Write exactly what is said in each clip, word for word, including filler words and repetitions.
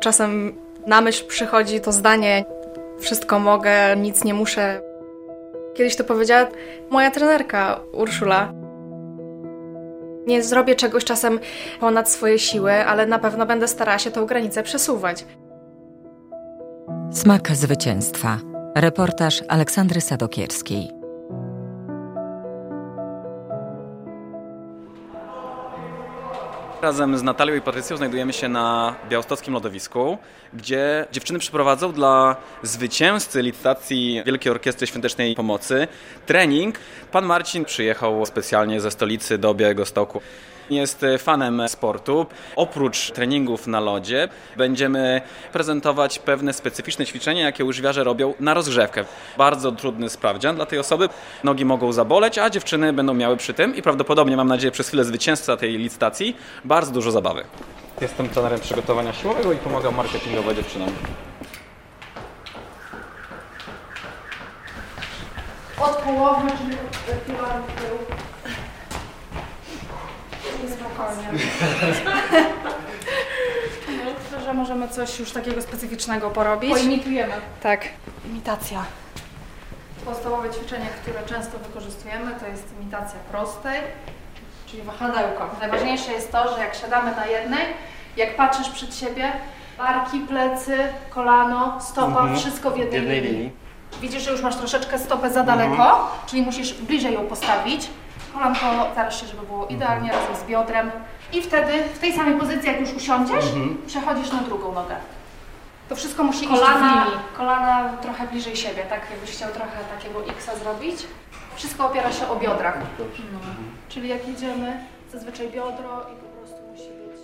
Czasem na myśl przychodzi to zdanie: wszystko mogę, nic nie muszę. Kiedyś to powiedziała moja trenerka Urszula. Nie zrobię czegoś czasem ponad swoje siły, ale na pewno będę starała się tą granicę przesuwać. Smak zwycięstwa. Reportaż Aleksandry Sadokierskiej. Razem z Natalią i Patrycją znajdujemy się na białostockim lodowisku, gdzie dziewczyny przeprowadzą dla zwycięzcy licytacji Wielkiej Orkiestry Świątecznej Pomocy trening. Pan Marcin przyjechał specjalnie ze stolicy do Białegostoku. Jest fanem sportu. Oprócz treningów na lodzie będziemy prezentować pewne specyficzne ćwiczenia, jakie łyżwiarze robią na rozgrzewkę. Bardzo trudny sprawdzian dla tej osoby. Nogi mogą zaboleć, a dziewczyny będą miały przy tym i prawdopodobnie, mam nadzieję, przez chwilę zwycięzca tej licytacji bardzo dużo zabawy. Jestem trenerem przygotowania siłowego i pomagam marketingowo dziewczynom. Od połowy, czyli od filaru w tył. Spokojnie. Myślę, że możemy coś już takiego specyficznego porobić. Poimitujemy. Tak. Imitacja. Podstawowe ćwiczenie, które często wykorzystujemy, to jest imitacja prostej, czyli wahadełko. Najważniejsze jest to, że jak siadamy na jednej, jak patrzysz przed siebie, barki, plecy, kolano, stopa, mhm. wszystko w jednej, jednej linii. linii. Widzisz, że już masz troszeczkę stopę za daleko, mhm. czyli musisz bliżej ją postawić. Kolanko starasz się, żeby było idealnie mhm. razem z biodrem. I wtedy w tej samej pozycji, jak już usiądziesz, mhm. przechodzisz na drugą nogę. To wszystko musi kolana, iść w linii. Kolana trochę bliżej siebie, tak jakbyś chciał trochę takiego X-a zrobić. Wszystko opiera się o biodrach. No. Mhm. Czyli jak idziemy, zazwyczaj biodro i po prostu musi być...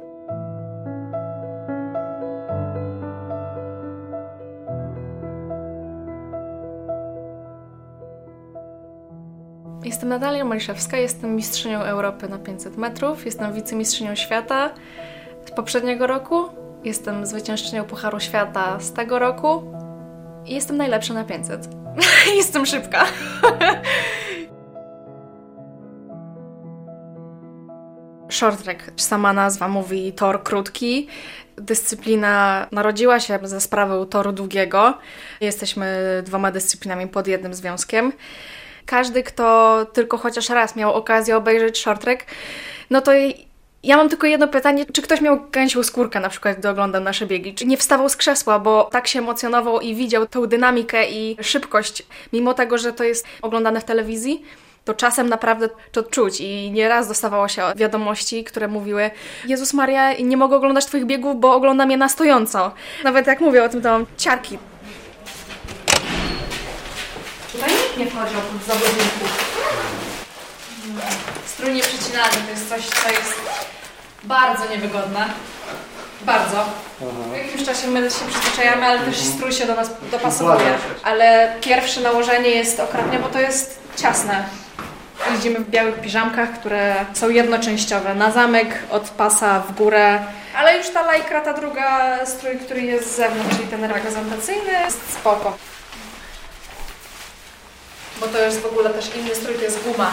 Jestem Natalia Maliszewska, jestem mistrzynią Europy na pięćset metrów, jestem wicemistrzynią świata z poprzedniego roku, jestem zwyciężczynią Pucharu Świata z tego roku i jestem najlepsza na pięćset. Jestem szybka. Short track, sama nazwa mówi tor krótki. Dyscyplina narodziła się za sprawą toru długiego. Jesteśmy dwoma dyscyplinami pod jednym związkiem. Każdy, kto tylko chociaż raz miał okazję obejrzeć short track, no to ja mam tylko jedno pytanie, czy ktoś miał gęsią skórkę na przykład, gdy oglądał nasze biegi, czy nie wstawał z krzesła, bo tak się emocjonował i widział tą dynamikę i szybkość, mimo tego, że to jest oglądane w telewizji, to czasem naprawdę to czuć i nieraz dostawało się wiadomości, które mówiły: Jezus Maria, nie mogę oglądać Twoich biegów, bo oglądam je na stojąco. Nawet jak mówię o tym, to mam ciarki. Tutaj nikt nie wchodzi oprócz zawodników. Strój nieprzecinany to jest coś, co jest bardzo niewygodne. Bardzo. Aha. W jakimś czasie my się przyzwyczajamy, ale też strój się do nas dopasowuje. Ale pierwsze nałożenie jest okropnie, bo to jest ciasne. Jeździmy w białych piżamkach, które są jednoczęściowe. Na zamek, od pasa w górę. Ale już ta lajkra, ta druga strój, który jest z zewnątrz, czyli ten reprezentacyjny, jest spoko. Bo to jest w ogóle też inny strój, to jest guma.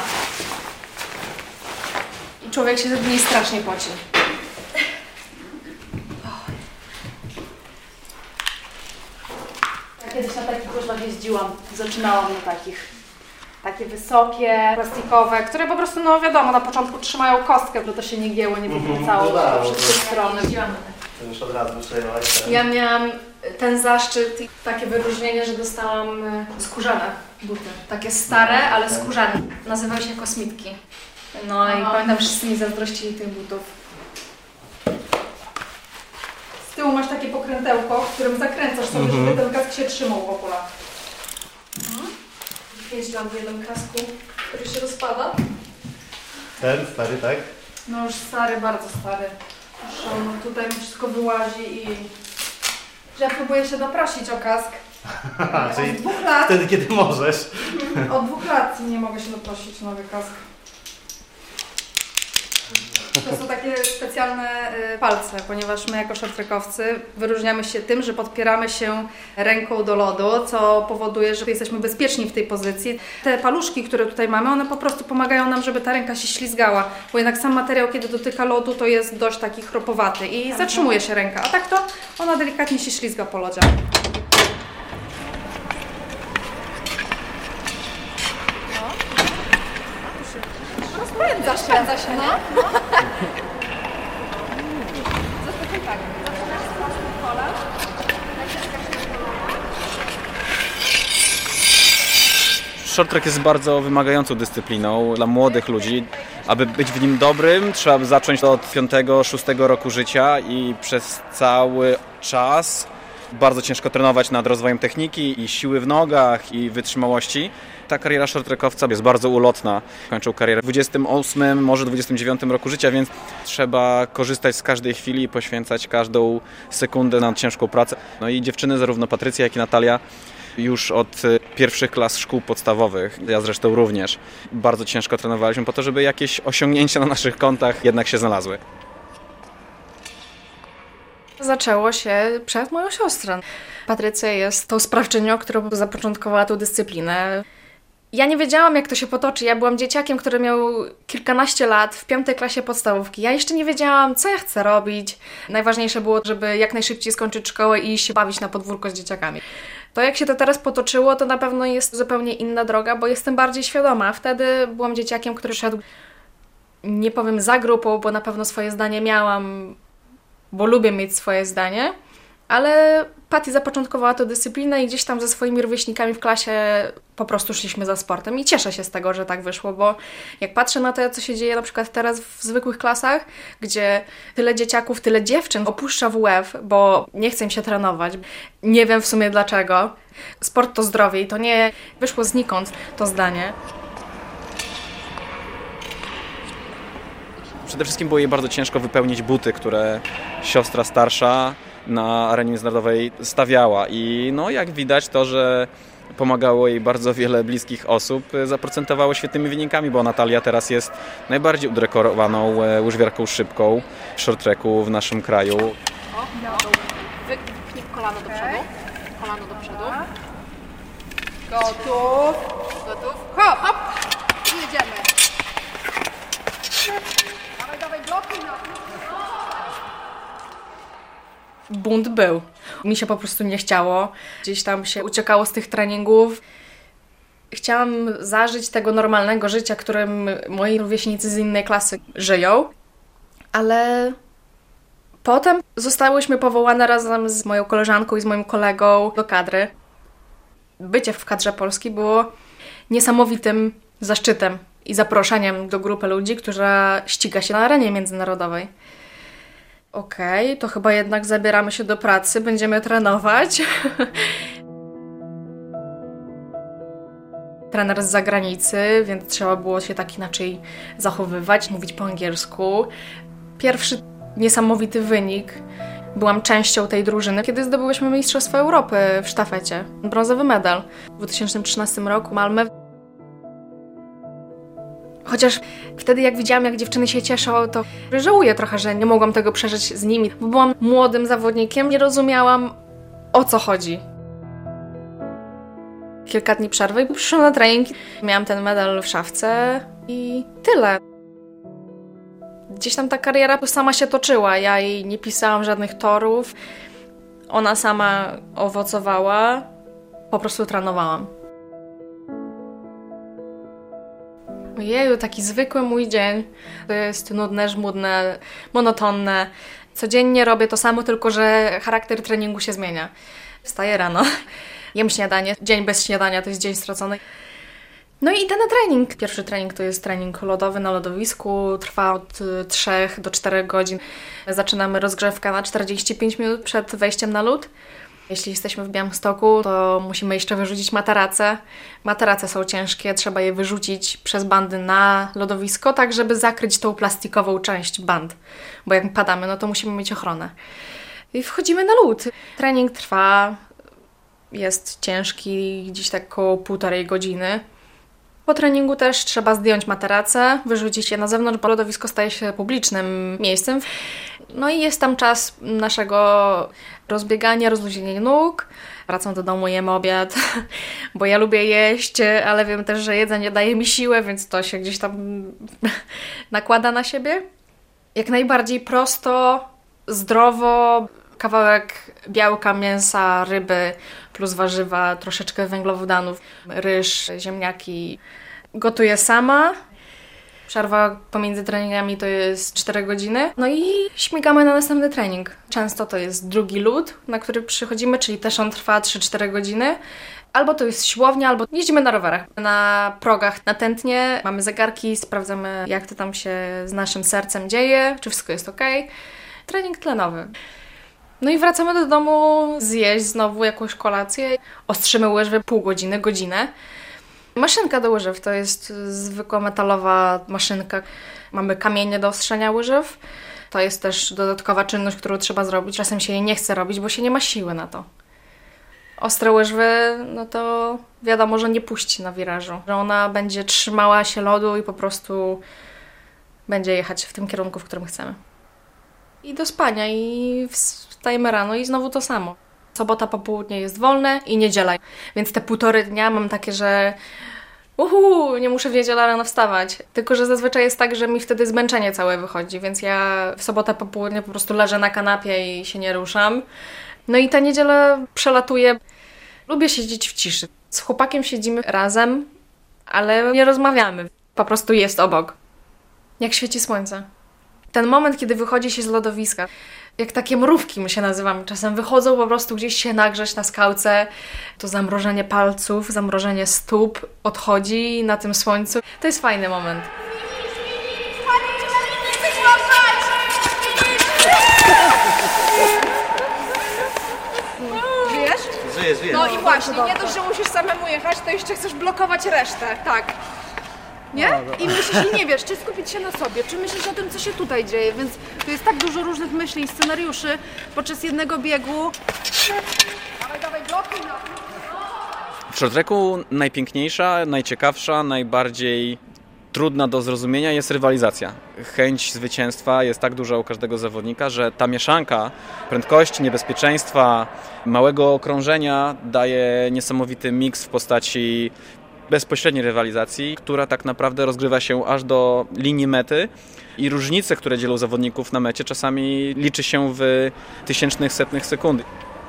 I człowiek się z niej strasznie poci. Ja kiedyś na takich łyżwach jeździłam, zaczynałam na takich. Takie wysokie, plastikowe, które po prostu, no wiadomo, na początku trzymają kostkę, żeby to się nie gięło, nie wykręcało mm-hmm. do wszystkich stron. To już od razu przejęłaś. Ja miałam ten zaszczyt i takie wyróżnienie, że dostałam skórzane buty. Takie stare, ale skórzane. Nazywały się kosmitki. No i Aha. pamiętam, wszyscy mi zazdrościli tych butów. Z tyłu masz takie pokrętełko, w którym zakręcasz sobie, mm-hmm. żeby ten kask się trzymał w okulach. Mhm. Pięć lat w jednym kasku, który się rozpada. Ten stary, tak? No już stary, bardzo stary. Już on tutaj mi wszystko wyłazi i... że ja próbuję się doprosić o kask. Aha, czyli od dwóch lat. Wtedy, kiedy możesz. Od dwóch lat nie mogę się doprosić o nowy kask. To są takie specjalne y, palce, ponieważ my jako shorttrackowcy wyróżniamy się tym, że podpieramy się ręką do lodu, co powoduje, że jesteśmy bezpieczni w tej pozycji. Te paluszki, które tutaj mamy, one po prostu pomagają nam, żeby ta ręka się ślizgała, bo jednak sam materiał, kiedy dotyka lodu, to jest dość taki chropowaty i zatrzymuje się ręka, a tak to ona delikatnie się ślizga po lodzie. Rozpędza się. Rozpędza się, no. no. Zazwyczaj tak. Zaczynasz z prostym kolem. Short track jest bardzo wymagającą dyscypliną dla młodych ludzi. Aby być w nim dobrym, trzeba zacząć od piątego, szóstego roku życia i przez cały czas bardzo ciężko trenować nad rozwojem techniki i siły w nogach i wytrzymałości. Ta kariera shorttrackowca jest bardzo ulotna. Kończył karierę w dwudziestym ósmym, może dwudziestym dziewiątym roku życia, więc trzeba korzystać z każdej chwili i poświęcać każdą sekundę na ciężką pracę. No i dziewczyny, zarówno Patrycja, jak i Natalia, już od pierwszych klas szkół podstawowych, ja zresztą również, bardzo ciężko trenowaliśmy po to, żeby jakieś osiągnięcia na naszych kontach jednak się znalazły. Zaczęło się przez moją siostrę. Patrycja jest tą sprawczynią, która zapoczątkowała tę dyscyplinę. Ja nie wiedziałam, jak to się potoczy. Ja byłam dzieciakiem, który miał kilkanaście lat, w piątej klasie podstawówki. Ja jeszcze nie wiedziałam, co ja chcę robić. Najważniejsze było, żeby jak najszybciej skończyć szkołę i iść się bawić na podwórko z dzieciakami. To, jak się to teraz potoczyło, to na pewno jest zupełnie inna droga, bo jestem bardziej świadoma. Wtedy byłam dzieciakiem, który szedł, nie powiem za grupą, bo na pewno swoje zdanie miałam, bo lubię mieć swoje zdanie, ale Patty zapoczątkowała tę dyscyplinę i gdzieś tam ze swoimi rówieśnikami w klasie po prostu szliśmy za sportem i cieszę się z tego, że tak wyszło, bo jak patrzę na to, co się dzieje na przykład teraz w zwykłych klasach, gdzie tyle dzieciaków, tyle dziewczyn opuszcza W F, bo nie chce im się trenować, nie wiem w sumie dlaczego. Sport to zdrowie i to nie wyszło znikąd to zdanie. Przede wszystkim było jej bardzo ciężko wypełnić buty, które siostra starsza na arenie międzynarodowej stawiała i no jak widać to, że pomagało jej bardzo wiele bliskich osób, zaprocentowało świetnymi wynikami, bo Natalia teraz jest najbardziej udekorowaną łyżwiarką szybką w short tracku w naszym kraju. O, wypchnij kolano do przodu, kolano do przodu. Gotów. Gotów? Hop, hop. I jedziemy. Dawaj, dawaj, blokuj na Bunt był. Mi się po prostu nie chciało. Gdzieś tam się uciekało z tych treningów. Chciałam zażyć tego normalnego życia, którym moi rówieśnicy z innej klasy żyją. Ale potem zostałyśmy powołane razem z moją koleżanką i z moim kolegą do kadry. Bycie w kadrze Polski było niesamowitym zaszczytem i zaproszeniem do grupy ludzi, która ściga się na arenie międzynarodowej. Okej, okay, to chyba jednak zabieramy się do pracy, będziemy trenować. Trener z zagranicy, więc trzeba było się tak inaczej zachowywać, mówić po angielsku. Pierwszy niesamowity wynik. Byłam częścią tej drużyny, kiedy zdobyłyśmy Mistrzostwo Europy w sztafecie. Brązowy medal w dwa tysiące trzynastym roku, Malmę. Chociaż wtedy jak widziałam, jak dziewczyny się cieszą, to żałuję trochę, że nie mogłam tego przeżyć z nimi, bo byłam młodym zawodnikiem, nie rozumiałam, o co chodzi. Kilka dni przerwy i przyszłam na trening. Miałam ten medal w szafce i tyle. Gdzieś tam ta kariera sama się toczyła, ja jej nie pisałam żadnych torów, ona sama owocowała, po prostu trenowałam. Ojeju, taki zwykły mój dzień. To jest nudne, żmudne, monotonne. Codziennie robię to samo, tylko że charakter treningu się zmienia. Wstaję rano, jem śniadanie. Dzień bez śniadania to jest dzień stracony. No i idę na trening. Pierwszy trening to jest trening lodowy na lodowisku. Trwa od trzech do czterech godzin. Zaczynamy rozgrzewkę na czterdzieści pięć minut przed wejściem na lód. Jeśli jesteśmy w Białymstoku, to musimy jeszcze wyrzucić materace. Materace są ciężkie, trzeba je wyrzucić przez bandy na lodowisko, tak żeby zakryć tą plastikową część band. Bo jak padamy, no to musimy mieć ochronę. I wchodzimy na lód. Trening trwa, jest ciężki, gdzieś tak około półtorej godziny. Po treningu też trzeba zdjąć materace, wyrzucić je na zewnątrz, bo lodowisko staje się publicznym miejscem. No i jest tam czas naszego rozbiegania, rozluźnienia nóg. Wracam do domu, jem obiad, bo ja lubię jeść, ale wiem też, że jedzenie daje mi siłę, więc to się gdzieś tam nakłada na siebie. Jak najbardziej prosto, zdrowo, kawałek białka, mięsa, ryby plus warzywa, troszeczkę węglowodanów, ryż, ziemniaki. Gotuję sama. Przerwa pomiędzy treningami to jest cztery godziny. No i śmigamy na następny trening. Często to jest drugi lód, na który przychodzimy, czyli też on trwa trzy cztery godziny. Albo to jest siłownia, albo jeździmy na rowerach. Na progach na tętnie mamy zegarki, sprawdzamy, jak to tam się z naszym sercem dzieje, czy wszystko jest ok. Trening tlenowy. No i wracamy do domu zjeść znowu jakąś kolację. Ostrzymy łyżwy pół godziny, godzinę. Maszynka do łyżew to jest zwykła metalowa maszynka. Mamy kamienie do ostrzenia łyżew. To jest też dodatkowa czynność, którą trzeba zrobić. Czasem się jej nie chce robić, bo się nie ma siły na to. Ostre łyżwy, no to wiadomo, że nie puści na wirażu. Że ona będzie trzymała się lodu i po prostu będzie jechać w tym kierunku, w którym chcemy. I do spania i wstajemy rano i znowu to samo. Sobota popołudnie jest wolne i niedziela. Więc te półtory dnia mam takie, że uhu, nie muszę w niedzielę rano wstawać. Tylko że zazwyczaj jest tak, że mi wtedy zmęczenie całe wychodzi, więc ja w sobotę popołudnie po prostu leżę na kanapie i się nie ruszam. No i ta niedziela przelatuje. Lubię siedzieć w ciszy. Z chłopakiem siedzimy razem, ale nie rozmawiamy. Po prostu jest obok. Jak świeci słońce. Ten moment, kiedy wychodzi się z lodowiska, jak takie mrówki my się nazywamy, czasem wychodzą po prostu gdzieś się nagrzeć na skałce, to zamrożenie palców, zamrożenie stóp odchodzi na tym słońcu. To jest fajny moment. Żyjesz? Żyję, żyję. No i właśnie, nie dość, że musisz samemu jechać, to jeszcze chcesz blokować resztę. Tak. Nie? I myślisz, i nie wiesz, czy skupić się na sobie, czy myślisz o tym, co się tutaj dzieje, więc to jest tak dużo różnych myśli i scenariuszy podczas jednego biegu. Dawaj, dawaj, blokuj na tym. W short tracku najpiękniejsza, najciekawsza, najbardziej trudna do zrozumienia jest rywalizacja. Chęć zwycięstwa jest tak duża u każdego zawodnika, że ta mieszanka prędkości, niebezpieczeństwa, małego okrążenia daje niesamowity miks w postaci bezpośredniej rywalizacji, która tak naprawdę rozgrywa się aż do linii mety i różnice, które dzielą zawodników na mecie, czasami liczy się w tysięcznych, setnych sekundy.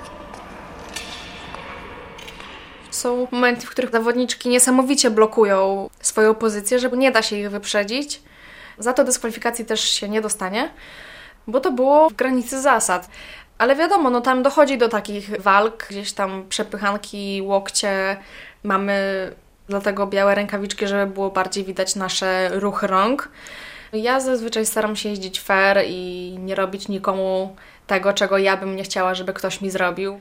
Są momenty, w których zawodniczki niesamowicie blokują swoją pozycję, żeby nie da się ich wyprzedzić. Za to dyskwalifikacji też się nie dostanie, bo to było w granicy zasad. Ale wiadomo, no tam dochodzi do takich walk, gdzieś tam przepychanki, łokcie, mamy dlatego białe rękawiczki, żeby było bardziej widać nasze ruchy rąk. Ja zazwyczaj staram się jeździć fair i nie robić nikomu tego, czego ja bym nie chciała, żeby ktoś mi zrobił.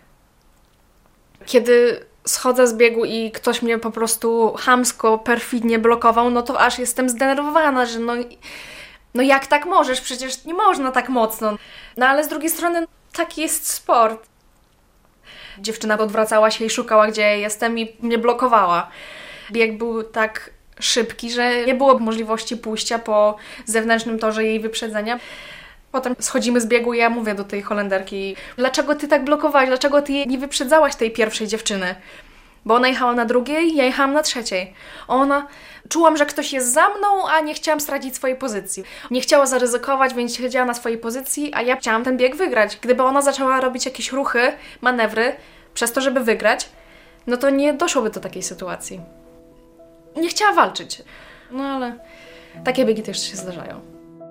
Kiedy schodzę z biegu i ktoś mnie po prostu chamsko, perfidnie blokował, no to aż jestem zdenerwowana, że no, no jak tak możesz? Przecież nie można tak mocno. No ale z drugiej strony taki jest sport. Dziewczyna odwracała się i szukała, gdzie ja jestem i mnie blokowała. Bieg był tak szybki, że nie było możliwości pójścia po zewnętrznym torze jej wyprzedzenia. Potem schodzimy z biegu i ja mówię do tej Holenderki, dlaczego ty tak blokowałaś, dlaczego ty nie wyprzedzałaś tej pierwszej dziewczyny? Bo ona jechała na drugiej, ja jechałam na trzeciej. Ona, czułam, że ktoś jest za mną, a nie chciałam stracić swojej pozycji. Nie chciała zaryzykować, więc siedziała na swojej pozycji, a ja chciałam ten bieg wygrać. Gdyby ona zaczęła robić jakieś ruchy, manewry, przez to, żeby wygrać, no to nie doszłoby do takiej sytuacji. Nie chciała walczyć. No ale takie biegi też się zdarzają.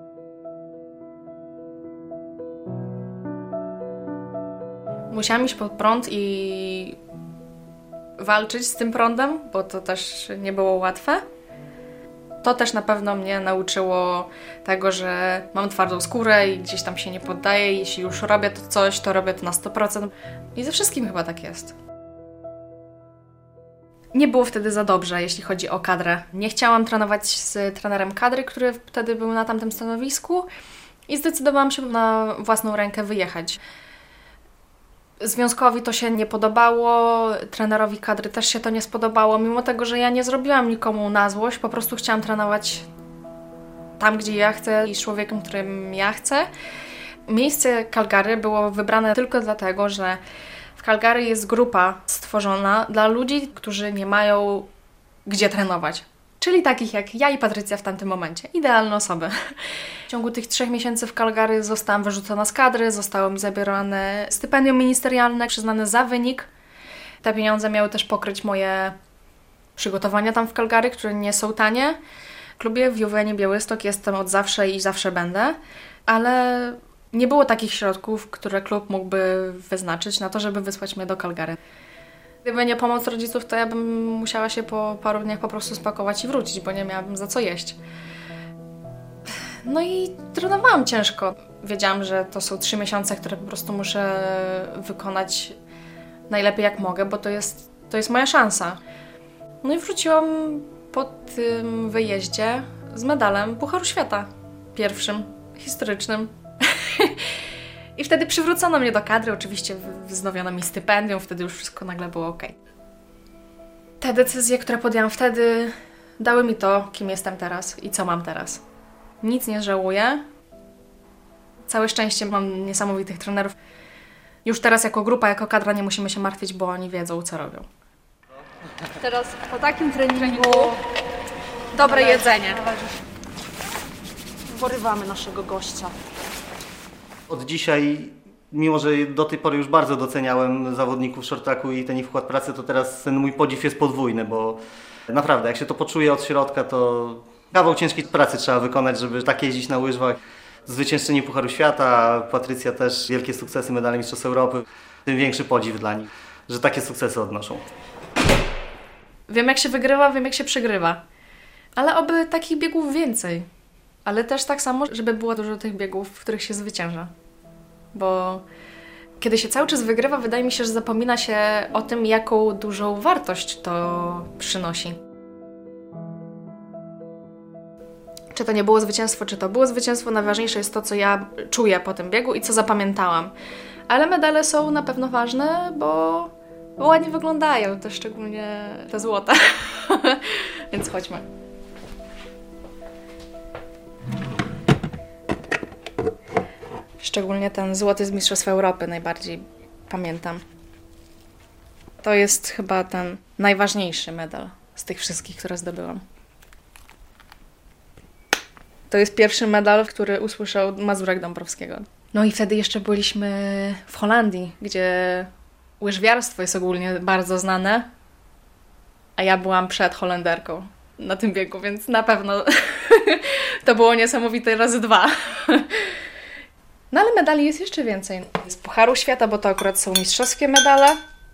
Musiałam iść pod prąd i walczyć z tym prądem, bo to też nie było łatwe. To też na pewno mnie nauczyło tego, że mam twardą skórę i gdzieś tam się nie poddaję. Jeśli już robię to coś, to robię to na sto procent. I ze wszystkim chyba tak jest. Nie było wtedy za dobrze, jeśli chodzi o kadrę. Nie chciałam trenować z trenerem kadry, który wtedy był na tamtym stanowisku i zdecydowałam się na własną rękę wyjechać. Związkowi to się nie podobało, trenerowi kadry też się to nie spodobało, mimo tego, że ja nie zrobiłam nikomu na złość, po prostu chciałam trenować tam, gdzie ja chcę i z człowiekiem, którym ja chcę. Miejsce Calgary było wybrane tylko dlatego, że w Calgary jest grupa stworzona dla ludzi, którzy nie mają gdzie trenować. Czyli takich jak ja i Patrycja w tamtym momencie. Idealne osoby. W ciągu tych trzech miesięcy w Calgary zostałam wyrzucona z kadry, zostało mi zabierane stypendium ministerialne przyznane za wynik. Te pieniądze miały też pokryć moje przygotowania tam w Calgary, które nie są tanie. W klubie w Juwenie Białystok jestem od zawsze i zawsze będę, ale nie było takich środków, które klub mógłby wyznaczyć na to, żeby wysłać mnie do Calgary. Gdyby nie pomoc rodziców, to ja bym musiała się po paru dniach po prostu spakować i wrócić, bo nie miałabym za co jeść. No i trenowałam ciężko. Wiedziałam, że to są trzy miesiące, które po prostu muszę wykonać najlepiej jak mogę, bo to jest, to jest moja szansa. No i wróciłam po tym wyjeździe z medalem Pucharu Świata. Pierwszym, historycznym. I wtedy przywrócono mnie do kadry, oczywiście wznowiono mi stypendium, wtedy już wszystko nagle było ok. Te decyzje, które podjęłam wtedy, dały mi to, kim jestem teraz i co mam teraz. Nic nie żałuję. Całe szczęście mam niesamowitych trenerów. Już teraz jako grupa, jako kadra nie musimy się martwić, bo oni wiedzą, co robią. Teraz po takim treningu Dobre jedzenie. porywamy naszego gościa. Od dzisiaj, mimo że do tej pory już bardzo doceniałem zawodników short tracku i ten ich wkład pracy, to teraz ten mój podziw jest podwójny, bo naprawdę jak się to poczuje od środka, to kawał ciężkiej pracy trzeba wykonać, żeby tak jeździć na łyżwach. Zwyciężczyni Pucharu Świata, Patrycja też wielkie sukcesy, medale Mistrzostw Europy. Tym większy podziw dla nich, że takie sukcesy odnoszą. Wiem, jak się wygrywa, wiem, jak się przegrywa. Ale oby takich biegów więcej. Ale też tak samo, żeby było dużo tych biegów, w których się zwycięża. Bo kiedy się cały czas wygrywa, wydaje mi się, że zapomina się o tym, jaką dużą wartość to przynosi. Czy to nie było zwycięstwo, czy to było zwycięstwo, najważniejsze jest to, co ja czuję po tym biegu i co zapamiętałam. Ale medale są na pewno ważne, bo ładnie wyglądają, te szczególnie te złote. Więc chodźmy. Szczególnie ten złoty z Mistrzostw Europy najbardziej pamiętam. To jest chyba ten najważniejszy medal z tych wszystkich, które zdobyłam. To jest pierwszy medal, który usłyszał Mazurek Dąbrowskiego. No i wtedy jeszcze byliśmy w Holandii, gdzie łyżwiarstwo jest ogólnie bardzo znane, a ja byłam przed Holenderką na tym biegu, więc na pewno to było niesamowite razy dwa. No ale medali jest jeszcze więcej. Z Pucharu Świata, bo to akurat są mistrzowskie medale.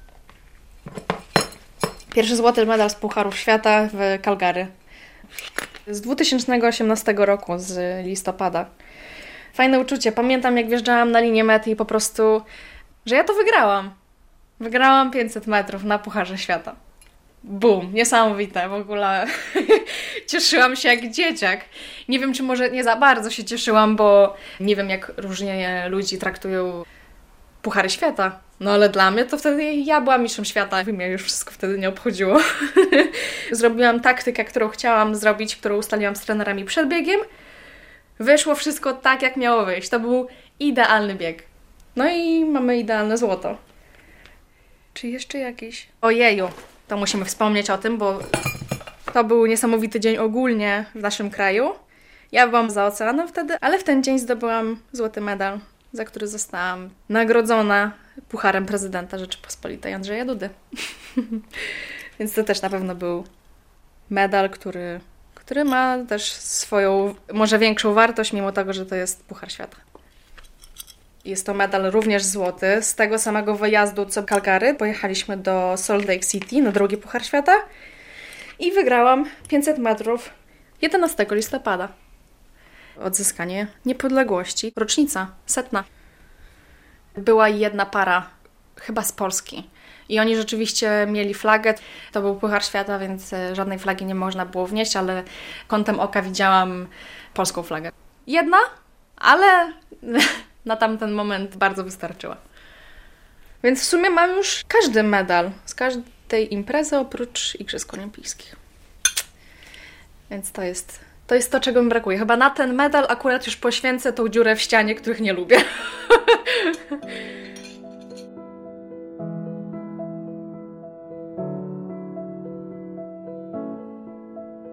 Pierwszy złoty medal z Pucharów Świata w Calgary. Z dwa tysiące osiemnastego roku, z listopada. Fajne uczucie. Pamiętam, jak wjeżdżałam na linię mety i po prostu, że ja to wygrałam. Wygrałam pięćset metrów na Pucharze Świata. Bum, niesamowite w ogóle. Cieszyłam się jak dzieciak. Nie wiem, czy może nie za bardzo się cieszyłam, bo nie wiem, jak różnie ludzi traktują Puchary Świata. No ale dla mnie to wtedy ja byłam mistrzem świata. Mnie już wszystko wtedy nie obchodziło. Zrobiłam taktykę, którą chciałam zrobić, którą ustaliłam z trenerami przed biegiem. Wyszło wszystko tak, jak miało wyjść. To był idealny bieg. No i mamy idealne złoto. Czy jeszcze jakiś? Ojeju, to musimy wspomnieć o tym, bo to był niesamowity dzień ogólnie w naszym kraju. Ja byłam za oceanem wtedy, ale w ten dzień zdobyłam złoty medal, za który zostałam nagrodzona Pucharem Prezydenta Rzeczypospolitej Andrzeja Dudy. Więc to też na pewno był medal, który, który ma też swoją, może większą wartość, mimo tego, że to jest Puchar Świata. Jest to medal również złoty. Z tego samego wyjazdu co Calgary pojechaliśmy do Salt Lake City na drugi Puchar Świata i wygrałam pięćset metrów jedenastego listopada. Odzyskanie niepodległości. Rocznica, setna. Była jedna para, chyba z Polski. I oni rzeczywiście mieli flagę. To był Puchar Świata, więc żadnej flagi nie można było wnieść, ale kątem oka widziałam polską flagę. Jedna, ale na tamten moment bardzo wystarczyła. Więc w sumie mam już każdy medal z każdej imprezy oprócz Igrzysk Olimpijskich. Więc to jest, to jest to, czego mi brakuje. Chyba na ten medal akurat już poświęcę tą dziurę w ścianie, których nie lubię.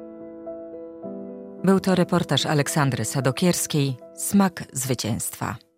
Był to reportaż Aleksandry Sadokierskiej „Smak zwycięstwa”.